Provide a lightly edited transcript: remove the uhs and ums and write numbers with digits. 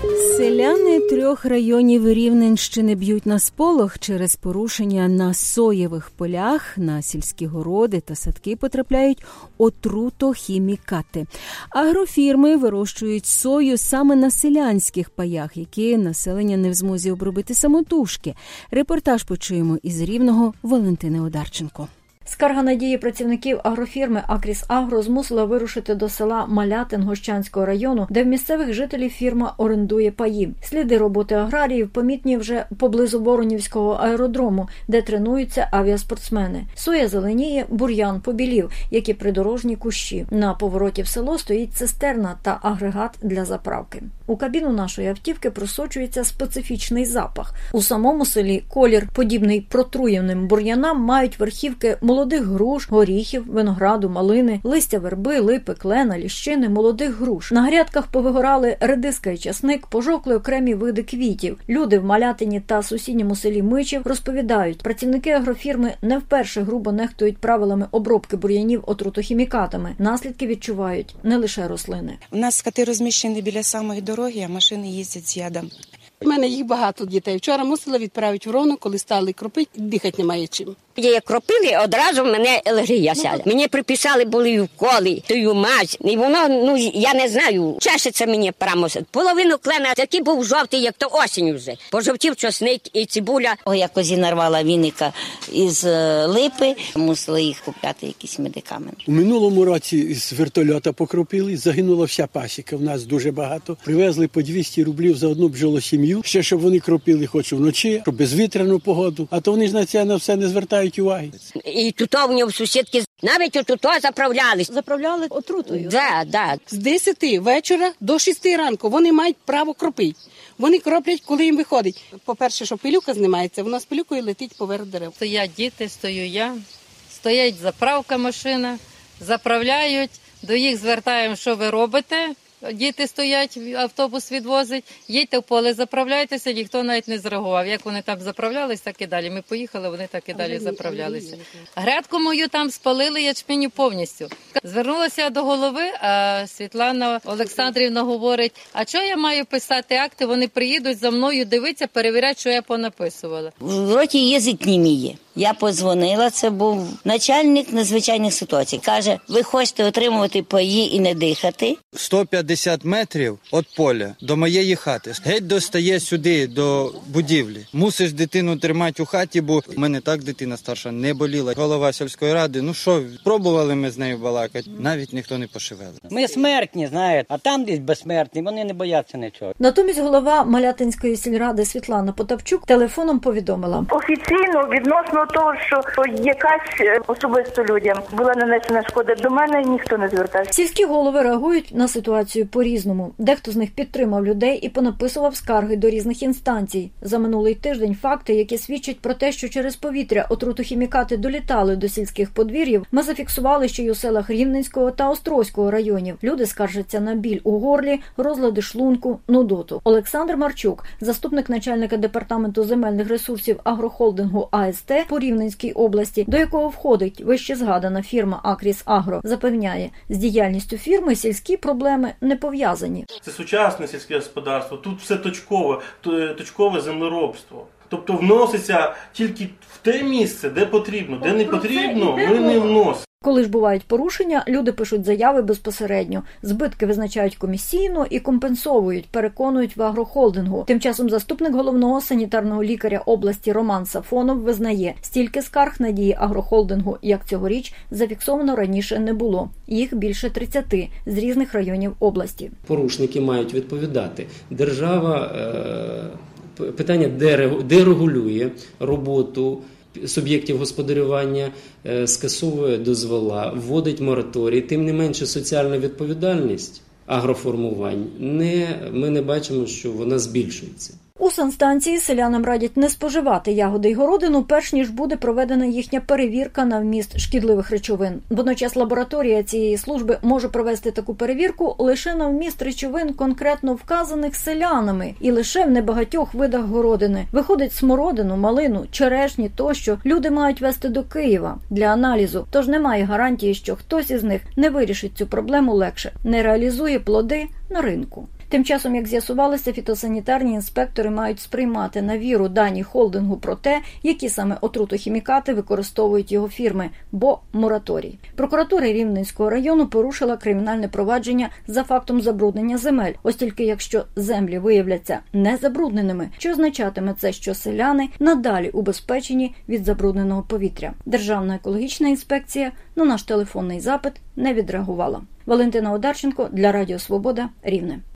Селяни 3 районів Рівненщини б'ють на сполох через порушення на соєвих полях, на сільські городи та садки потрапляють отрутохімікати. Агрофірми вирощують сою саме на селянських паях, які населення не в змозі обробити самотужки. Репортаж почуємо із Рівного Валентини Одарченко. Скарга на дії працівників агрофірми «Акріс Агро» змусила вирушити до села Малятин Гощанського району, де в місцевих жителів фірма орендує паї. Сліди роботи аграріїв помітні вже поблизу Воронівського аеродрому, де тренуються авіаспортсмени. Соя зеленіє, бур'ян побілів, як і придорожні кущі. На повороті в село стоїть цистерна та агрегат для заправки. У кабіну нашої автівки просочується специфічний запах. У самому селі колір, подібний протруєним бур'янам, мають верхівки молодих груш, горіхів, винограду, малини, листя верби, липи, клена, ліщини, молодих груш. На грядках повигорали редиска і часник, пожовкли окремі види квітів. Люди в Малятині та сусідньому селі Мичів розповідають, працівники агрофірми не вперше грубо нехтують правилами обробки бур'янів отрутохімікатами. Наслідки відчувають не лише рослини. У нас скоти розміщені біля самої дороги, а машини їздять з ядом. У мене їх багато дітей. Вчора мусила відправити в Ровно, коли стали кропити, дихати немає чим. Як кропили, одразу в мене алергія сяде. Мені приписали були вколи, тою мазь, і воно, я не знаю, чешеться мені прямо. Половину клена такий був жовтий, як то осінь вже. Пожовтів часник і цибуля. Я козі нарвала віника із липи, мусила їх купляти якісь медикаменти. У минулому році з вертольота покропили, загинула вся пасіка, в нас дуже багато. Привезли по 200 рублів за одну бджолосім'ю, ще щоб вони кропили хоч вночі, щоб безвітряну погоду, а то вони ж на це на все не звертають уваги. І тут у нього в сусідки навіть отут заправлялись. Заправляли отрутою? Да. З 10 вечора до 6 ранку вони мають право кропити. Вони кроплять, коли їм виходить. По-перше, що пилюка знімається, вона з пилюкою летить поверх дерев. Стоять діти, стою я, стоять заправка машина, заправляють, до їх звертаємо, що ви робите. Діти стоять, автобус відвозить, їдьте в поле, заправляйтеся, ніхто навіть не зреагував. Як вони там заправлялись, так і далі. Ми поїхали, вони так і далі заправлялися. Грядку мою там спалили ячменю повністю. Звернулася до голови, а Світлана Олександрівна говорить, а чого я маю писати акти, вони приїдуть за мною дивитися, перевіряти, що я понаписувала. В роті язик не міє. Я подзвонила, це був начальник надзвичайних ситуацій. Каже, ви хочете отримувати паї і не дихати? 150 метрів від поля до моєї хати. Геть достає сюди, до будівлі. Мусиш дитину тримати у хаті, бо в мене так дитина старша не боліла. Голова сільської ради, пробували ми з нею балакати, навіть ніхто не пошевелив. Ми смертні, знаєте, а там десь безсмертні, вони не бояться нічого. Натомість голова Малятинської сільради Світлана Потапчук телефоном повідомила. Офіційно відносно того, що якась особисто людям була нанесена шкода, до мене ніхто не звертався. Сільські голови реагують на ситуацію по-різному. Дехто з них підтримав людей і понаписував скарги до різних інстанцій. За минулий тиждень факти, які свідчать про те, що через повітря отрутохімікати долітали до сільських подвір'їв, ми зафіксували ще й у селах Рівненського та Острозького районів. Люди скаржаться на біль у горлі, розлади шлунку, нудоту. Олександр Марчук, заступник начальника департаменту земельних ресурсів агрохолдингу АСТ по Рівненській області, до якого входить вище згадана фірма «Акріс Агро», запевняє, з діяльністю фірми сільські проблеми не пов'язані. Це сучасне сільське господарство, тут все точкове землеробство. Тобто вноситься тільки в те місце, де потрібно, де не потрібно, ми не вносимо. Коли ж бувають порушення, люди пишуть заяви безпосередньо. Збитки визначають комісійно і компенсовують, переконують в агрохолдингу. Тим часом заступник головного санітарного лікаря області Роман Сафонов визнає, стільки скарг на дії агрохолдингу, як цьогоріч, зафіксовано раніше не було. Їх більше 30 з різних районів області. Порушники мають відповідати. Держава питання дерегулює роботу суб'єктів господарювання, скасовує дозвола, вводить мораторій. Тим не менше соціальна відповідальність агроформувань ми не бачимо, що вона збільшується. У санстанції селянам радять не споживати ягоди й городину, перш ніж буде проведена їхня перевірка на вміст шкідливих речовин. Водночас лабораторія цієї служби може провести таку перевірку лише на вміст речовин, конкретно вказаних селянами, і лише в небагатьох видах городини. Виходить, смородину, малину, черешні тощо люди мають везти до Києва для аналізу, тож немає гарантії, що хтось із них не вирішить цю проблему легше, не реалізує плоди на ринку. Тим часом, як з'ясувалося, фітосанітарні інспектори мають сприймати на віру дані холдингу про те, які саме отрутохімікати використовують його фірми, бо мораторій. Прокуратура Рівненського району порушила кримінальне провадження за фактом забруднення земель. Ось тільки якщо землі виявляться незабрудненими, що означатиме це, що селяни надалі убезпечені від забрудненого повітря. Державна екологічна інспекція на наш телефонний запит не відреагувала. Валентина Одарченко для Радіо Свобода, Рівне.